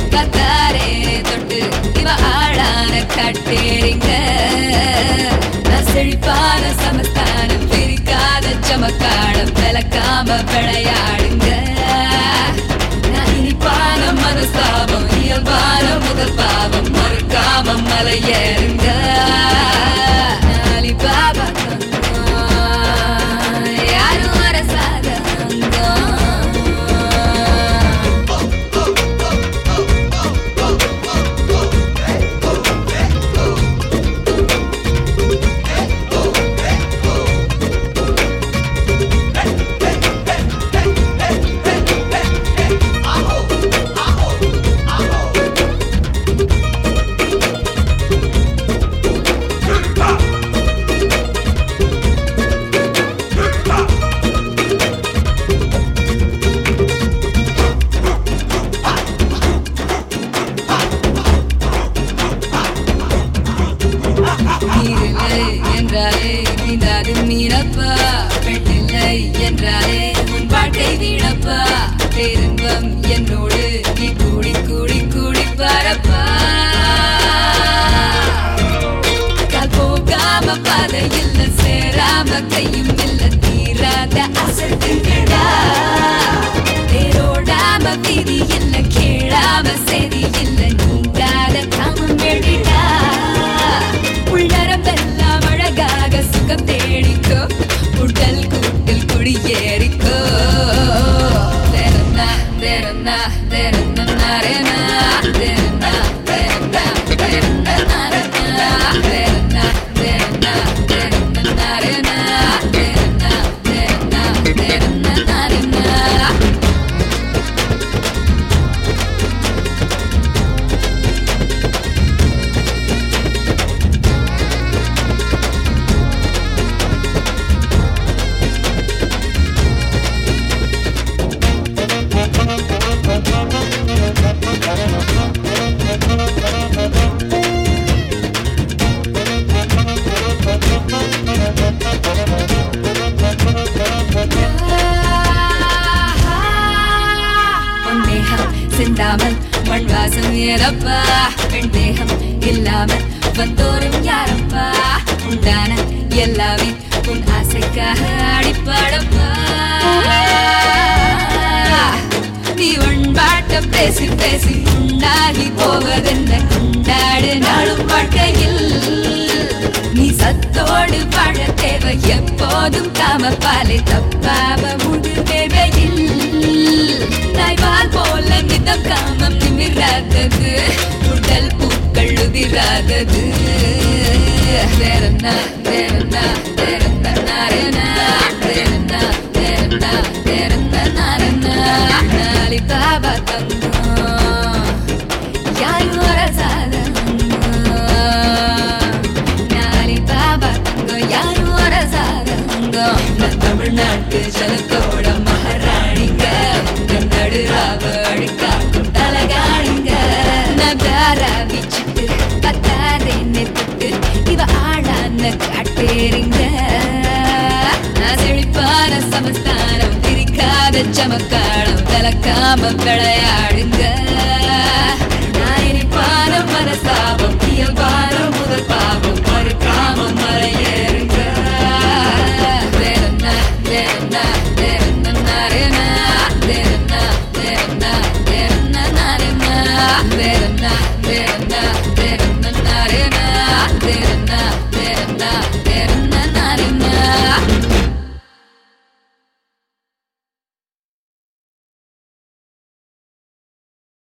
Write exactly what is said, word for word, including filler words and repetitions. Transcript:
கத்தாரே தொட்டு இவ ஆளான கட்டேரிங்க நான் செழிப்பான சமஸ்தானம் பிரிக்காத சமக்காலம் விளக்காம விளையாடுங்க நான் இனிப்பான மனஸ்தாபம் இயல்பான முதல் பாவம் மறுக்காம மலையேறுங்க நாளி பாபா யாரும் அரசாத என்றாலே நீந்தாது மீனப்பா பெண்ணில்லை என்றாலே உன் வாழ்க்கை வீணப்பா பேருன்பம் என்னோடு நீ கூடி கூடி கூடி பரப்பா கால் போகாம பாதை இல்ல சேராம கையும் இல்ல தீராத அசத்துங்கடா தேரோடாம வீதி இல்ல கேளாம செய்தி இல்ல நீங்காத காமம் வெடிடா உள்ளரம்பெல்லாம் அழகாக சுகம் தேடிக்கோ உடல் கூட்டில் குடியேறிக்கோ தேரன்னா தேரன்னா தேரன்னா நாரேனா தேரன்னா தேரன்னா தேரன்னா நாரேனா தேரன்னா தேரன்னா தேரன்னா நாரேனா தேரன்னா தேரன்னா தேரன்னா நாரேனா சிந்தாமல் மண் வாசம் ஏறப்பா பெண் தேகம் இல்லாமல் வந்தோரும் யாரப்பா உண்டான எல்லாமே உன் ஆசைக்காக அடிப்பாடப்பா நீ உண்பாட்ட பேசி பேசி உண்டாகி போவதென்ன கொண்டாடு நாளும் வாழ்க்கையில் நீ சத்தோடு வாழ தேவை எப்போதும் காம பாலை தப்பாவ முது தேவையில் தாய்வால் போல மிதம் காமம் நிமிராதது உடல் பூக்கள் உதிராதது வேறன்னா வேறன்னா வேறன்னா நாரேனா வேறன்னா வேறன்னா வேறன்னா நாரேனா நாளி பாபா தங்கம் யாரும் அரசாத நாளி பாபா தங்கம் யாரும் அரசாத நான் தமிழ்நாட்டு ஜனத்தோட மகாராணிங்க நடுராவ அழுக்காக்கும் தலகாணிங்க நகாரா வீச்சுட்டு கத்தாரே நெத்துட்டு இவ ஆளான காட்டேரிங்க நான் செழிப்பான சமஸ்தானம் திரிக்காத சமக்காலம் விளக்காம விளையாடுங்க